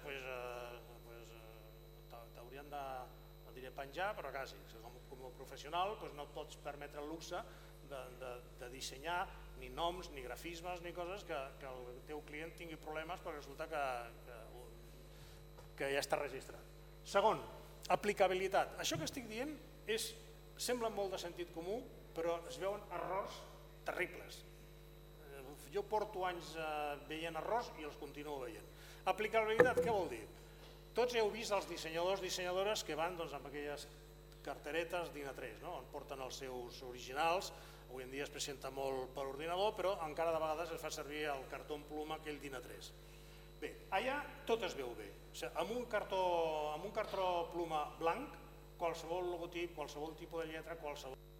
t'haurien de, no diré penjar, però quasi. Com a professional no et pots permetre el luxe de dissenyar ni noms, ni grafismes, ni coses que el teu client tingui problemes perquè resulta que ja està registrat. Segon, aplicabilitat. Això que estic dient sembla molt de sentit comú, però es veuen errors terribles. Jo porto anys veient errors i els continuo veient. Aplicabilitat, què vol dir? Tots heu vist els dissenyadors i dissenyadores que van amb aquelles carteretes d'I N A tres, on porten els seus originals. Avui en dia es presenta molt per ordinador, però encara de vegades es fa servir el cartó en pluma aquell d'I N A tres. Bé, allà tot es veu bé. Amb un cartó pluma blanc, qualsevol logotip, qualsevol tipus de lletra, qualsevol